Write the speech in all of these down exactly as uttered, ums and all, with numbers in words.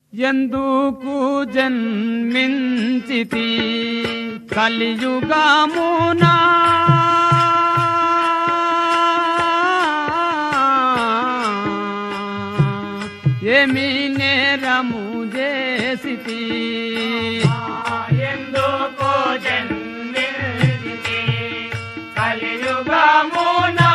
ఎందుకు జన్మించితి కలియుగమునా ఏమి నేరము చేసితి ఎందుకు జన్మించితి కలియుగమునా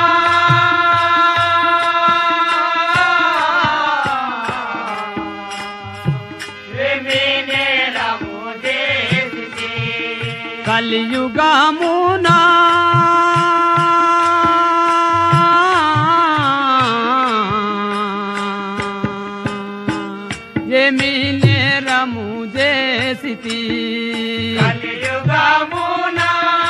కలియుగమునా ఏమి నేరము చేసితి కలియుగమునా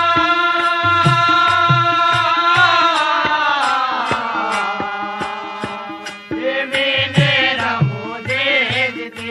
ఏమి నేరము చేసితి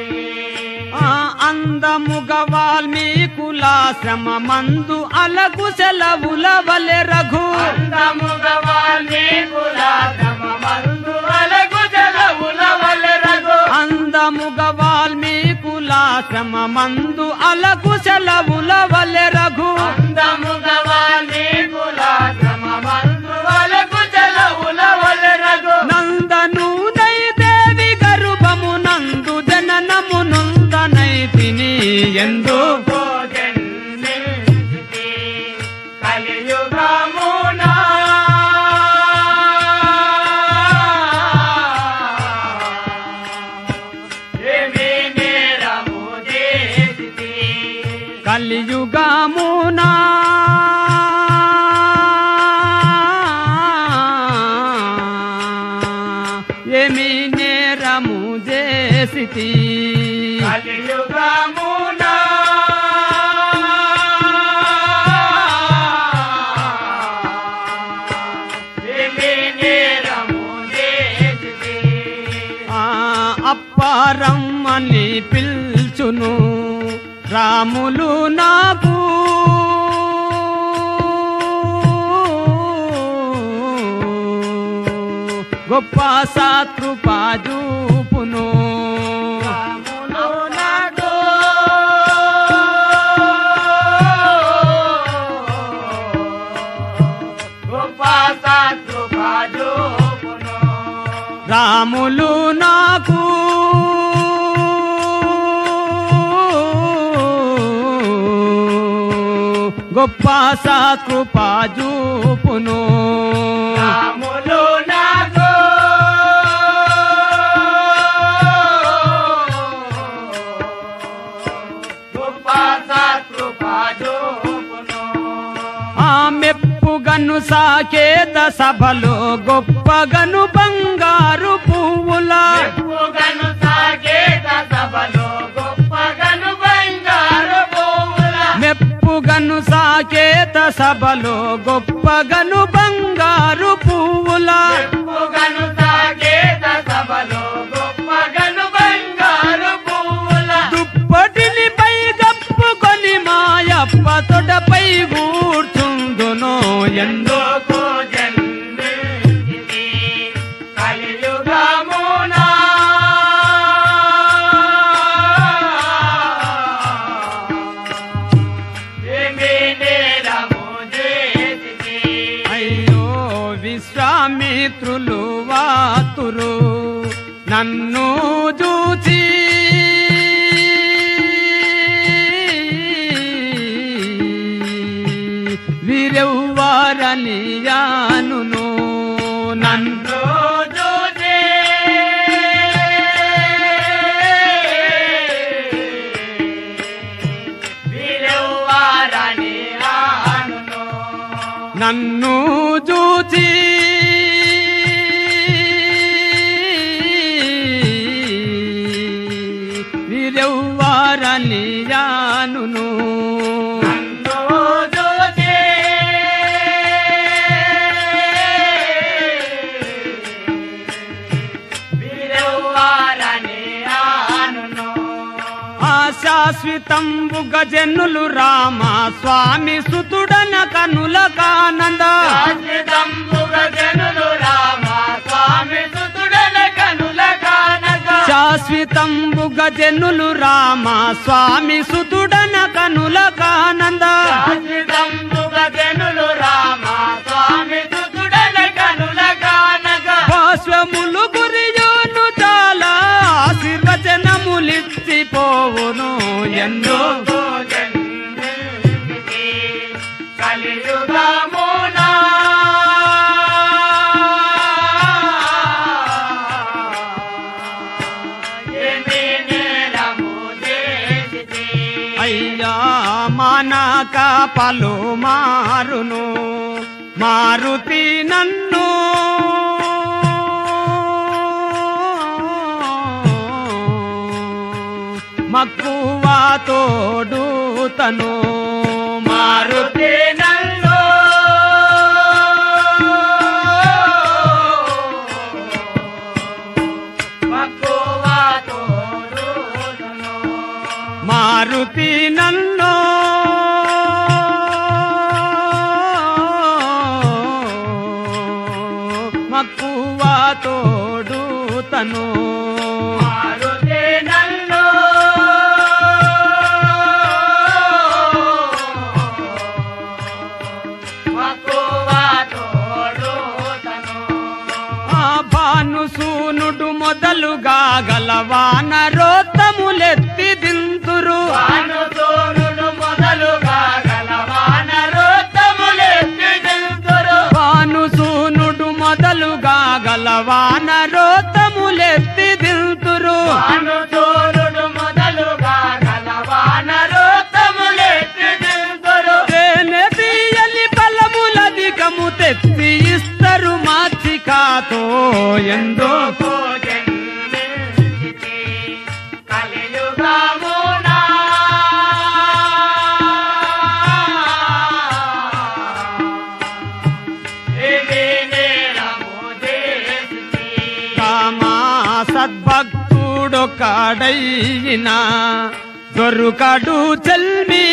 అందముగ వాల్మీకులాశ్రమ మందు అలగు సెలవుల వలె రఘు అందముగ వాల్మీకులాశ్రమ మందు అలగు సెలవుల వలె రఘు అందముగ వాల్మీకులాశ్రమ మందు అలగు సెలవుల వలె రఘు అందముగ వాల్మీకులాశ్రమ మందు అలగు సెలవుల వలె రఘు నందను నై దేవి గర్భము నందు జననము నందనైతిని ఎందు జన్మించితి కలియుగమునా ఏమి నేరము చేసితి కలియుగమునా ఏమి నేరము చేసితి కలియుగమునా ఏమి నేరము చేసితి అప్పారమ్మని పిల్చును రాములు నాకు గొప్ప సాత్రుపాజూపును రాములు నాకు గొప్ప సాత్రుపాజూపును రాములు నాకు గొప్ప సాత్రుపాజూపును రాములు నాకు గొప్ప సాత్రుపాజూపును ఆ మెప్పుగను సాకేత సభలో గొప్పగను బంగారు పువ్వుల మెప్పుగను సాకేత సభలో గొప్పగను బంగారు పువ్వుల మెప్పుగను సాకేత సభలో గొప్పగను బంగారు పువ్వుల మెప్పుగను సాకేత సభలో గొప్పగను బంగారు పువ్వుల దుప్పటిని పై గప్పుకొని మాయప్ప తొడపై కూర్చుందును ఎందు ఎందుకు జన్మించితి కలియుగమునా ఏమి నేరము చేసితి అయ్యో విశ్వామిత్రులు వాతురు నన్ను చూచి వీరెవ్వారని యానును నన్ను నన్ను చూచి వీరెవ్వారని ఆనును నన్ను చూచి వీరెవ్వారని యానును నన్ను చూచి వీరెవ్వారని ఆనును శాశ్వతంబుగ జనులు రామ స్వామి సుతుడన కనుల కానంద శాశ్వతంబుగ జనులు రామ స్వామి సుతుడన కనుల కానక శాశ్వతంబు గజనులు రామ స్వామి సుతుడన కనుల కానంద శాశ్వతంబుగా జనులు రామ స్వామి సుతుడన కనుల కానగ భాష్వములు గురియోను చాలా ఆశీర్వచనములిచ్చిపోవును ఎన్నో జన్మించి కలియుగమునా ఏమి నేరము చేసితి అయ్యా మానక పలు మారును మారుతి నన్ను మక్కువ తోడు తను మారుతి నన్ను మక్కువ తోడును మారుతి నన్ను మక్కువ తోడు తను మారుతి నన్ను మక్కువ తోడును ఆ భాను సూనుడు మొదలుగా గలవాన రోత్తములెత్తి దింతురు వానతోనులు మొదలుగా గలవాన రోత్తములెత్తి దింతురు భాను సూనుడు మొదలుగా గలవాన రోత్తములెత్తి దింతురు వానతోనులు మొదలుగా గలవాన రోత్తములెత్తి దింతురు తేనె తీయలి ఫలములధికము తెచ్చి ఇస్తరు మాచికాతో ఎందో జన్మించితి కలియుగమునా ఏమి నేరము చేసితి కామా సద్భక్తుడొకడైనా దొరుకడు చెల్మి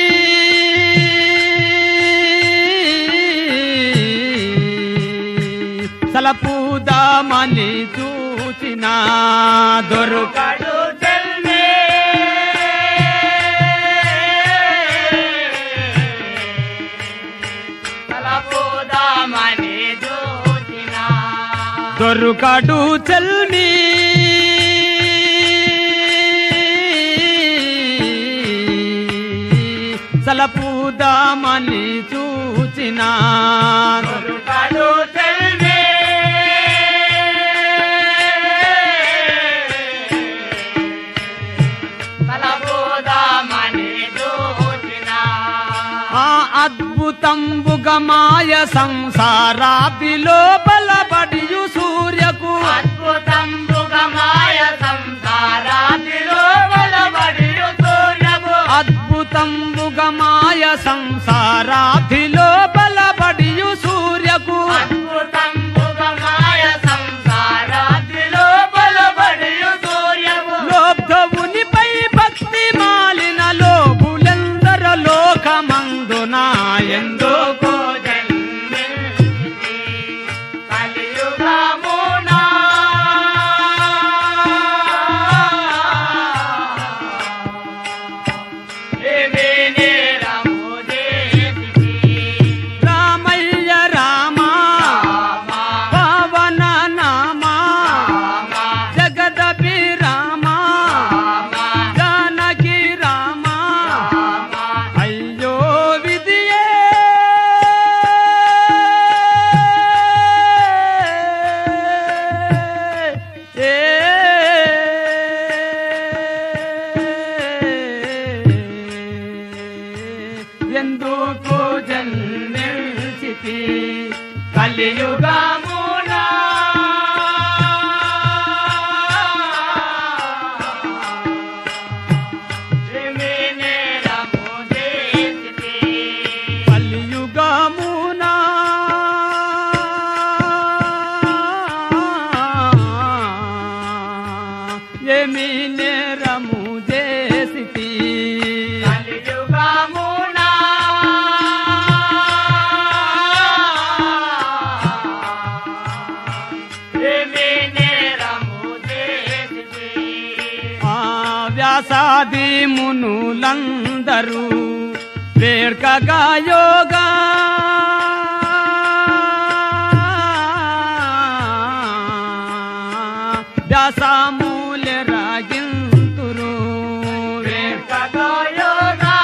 సలపూదామని చూచిన దొరుక కడు చెల్లి తలపోదామని చూచిన దొరుకడు చెల్మి సలపూదామని చూచిన కడు చెల్లి తలపోదామని చూచిన ఆ అద్భుతంబుగా మాయ సంసారాపి లోపల బడియు సూర్యకు అద్భుతంబుగా మాయ సంసారాదిలో బలబడియు సూర్యము అద్భుతంబుగా మాయ సంసారాపి లోపల బడియు సూర్యకు అద్భుతంబుగా మాయ సంసారాదిలో బలబడియు సూర్యము లోబ్ధవునిపై భక్తి మాలిన లోబులెందర లోకమందున ఎందో ఎందుకు జన్మించితి కలియుగమునా ఏమి నేరము చేసితి రామయ్య రామ రామ పవన నామ రామ జగదపి రామ రామ జానకి రామ రామ అయ్యో విధియే ఏ ఎందుకు జన్మించితి కలియుగమునా ఏమి నేరము చేసితి కలియుగమునా ఏమి నేరము చేసితి కలియుగమునా వ్యాసాది మునులందరూ వేడ్కగా యోగా వ్యాసమూల రాగింతురు వేడ్కగా యోగా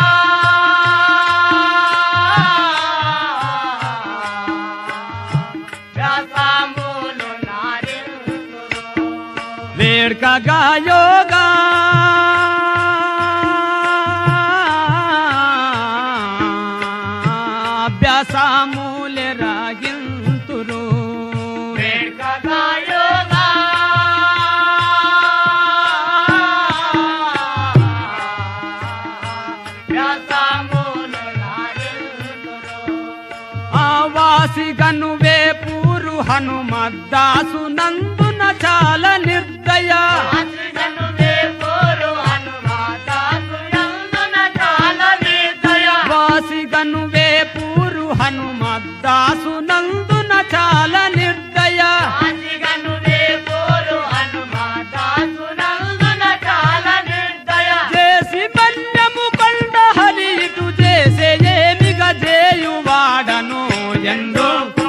వ్యాసమూలు నారింతురు వేడ్కగా యోగా వ్యాసమూల రాగింతురు వేడ్కగా యోగా వ్యాసమూలు నారింతురు ఆవాసిగను వేపూరు హనుమద్దాసు నందున చాలా నిర్దయ ఆశిగను వేపూరు హనుమద్దాసు నందున చాలా నిర్దయ వాసిగను వేపూరు హనుమద్దాసు నందున చాలా నిర్దయ ఆశిగను వేపూరు హనుమద్దాసు నందున చాలా నిర్దయ చేసి బల్యము కొండ హరిటు చేసే ఏమిగ చేయువాడను ఎందు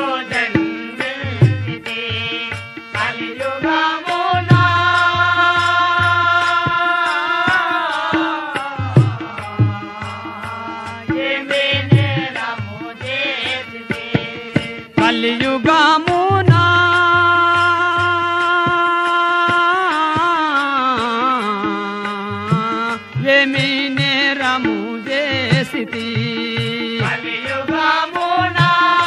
కలియుగమునా ఏమి నేరము చేసితి కలియుగమునా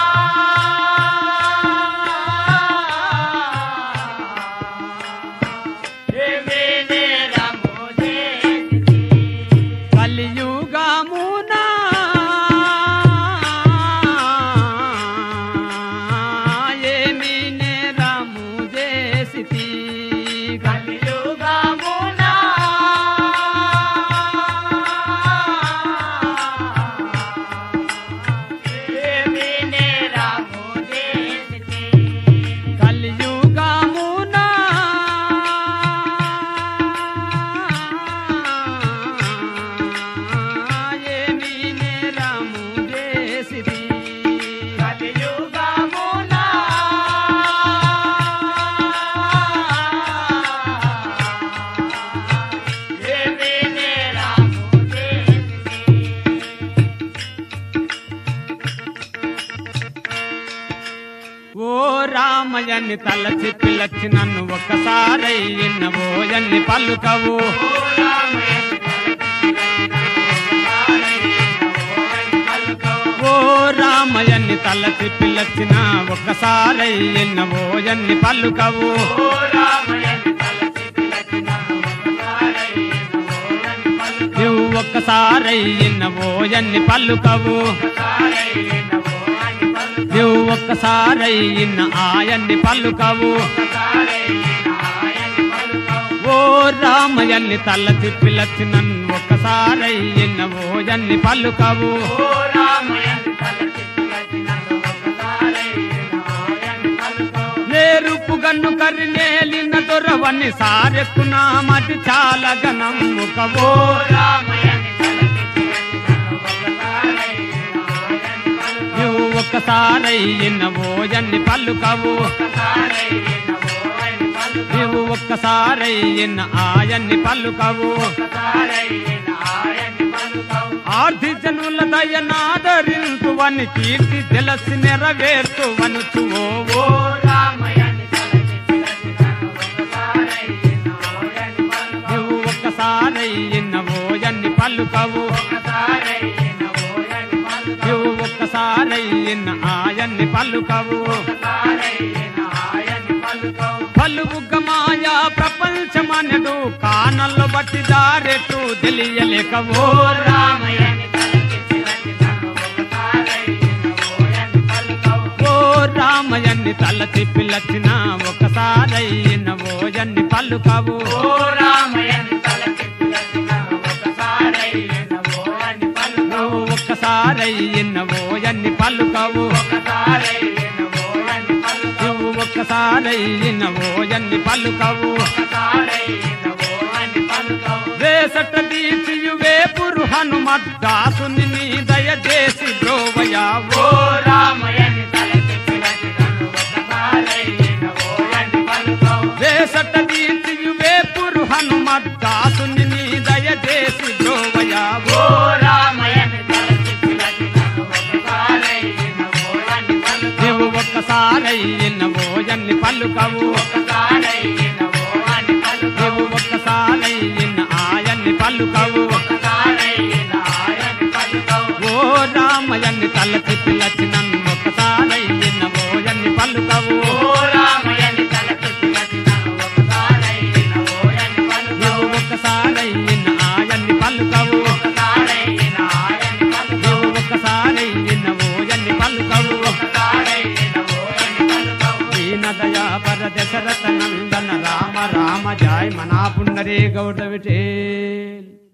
ఏమి నేరము చేసితి కలియుగమునా ఏమి నేరము చేసితి కలియుగమునా ఏమి నేరము చేసితి కలియుగమునా ఏమి నేరము చేసితి కలియుగమునా ఏమి నేరము చేసితి ఓ రామయ్యని తలచి పిలచి నన్ను ఒక్కసారై ఎన్నబోయన్ని పలుకవు ఓ రామయ్యని తలచి పిలచిన ఒక్కసారై ఎన్నబోయన్ని పలుకవు నువ్వు ఒక్కసారై ఎన్నబోయన్ని పలుకవు నువ్వు ఒక్కసారై ఇన్న ఆయన్ని పలుకవు ఓ రామయ్యన్ని తలచి పిలచి నన్ను ఒక్కసారై ఎన్నబోయన్ని పలుకవు నేరుపు గన్ను కరినేలిన దొరవని సారెక్కునా మది చాలా గనమ్ముకవో నువ్వు ఒక్కసారై ఎన్నబోయన్ని పలుకవు నువ్వు ఒక్కసారై ఇన్న ఆయన్ని పలుకవు ఆర్ధి జనుల దయనాదరింతువని కీర్తి తెలిసి నెరవేర్తువను చువో నువ్వు ఒక్కసారై ఎన్నబోయన్ని పలుకవు నువ్వు ఒక్కసారై ఇన్న ఆయన్ని పలుకవు పలువుగమాయా ప్రపంచమనడు కానల్లో బట్టి దారెట్టు తెలియలేకవో ఓ రామయ్యన్ని తలచి పిలచిన ఒకసారై ఎన్నబోయన్ని పలుకవు నువ్వు ఒక్కసారై ఎన్నబోయన్ని పలుకవు నువ్వు ఒక్కసారై ఎన్నబోయన్ని పలుకవు వే వేసట దీచియువే పురు హనుమద్దాసుని నీ దయచేసి బ్రోవయా ఓ రామయని తలచి పిలచినను ఒకసారైన ఓయని పలుకవు వేసట దీచియువే పురు హనుమద్దాసుని నీ దయచేసి బ్రోవయా ఓ రామయని తలచి పిలచినను ఒకసారైన ఓయని పలుకవు నీవు ఒక్కసారైన ఓయన్ని పలుకవు ఒకసారైన ఓయని పలుకవు నీవు ఒక్కసారైన ఆయన్ని పలుకవు ఒకసారైన ఆయని పలుకవు ఓ రామయన్ని తలచి పిలచి నన్ను ఒక్కసారైన ఓయన్ని పలుకవు ఓ రామయని తలచి పిలచినను ఒకసారైన ఓయని పలుకవు నీవు ఒక్కసారైన ఆయన్ని పలుకవు ఒకసారైన ఆయని పలుకవు నీవు ఒక్కసారైన ఓయన్ని పలుకవు ఒకసారైన ఓయని పలుకవు దీనదయా పర దశరథ నందన రామ రామ జాయ్ మనా పున్నరే గౌడ విఠేల్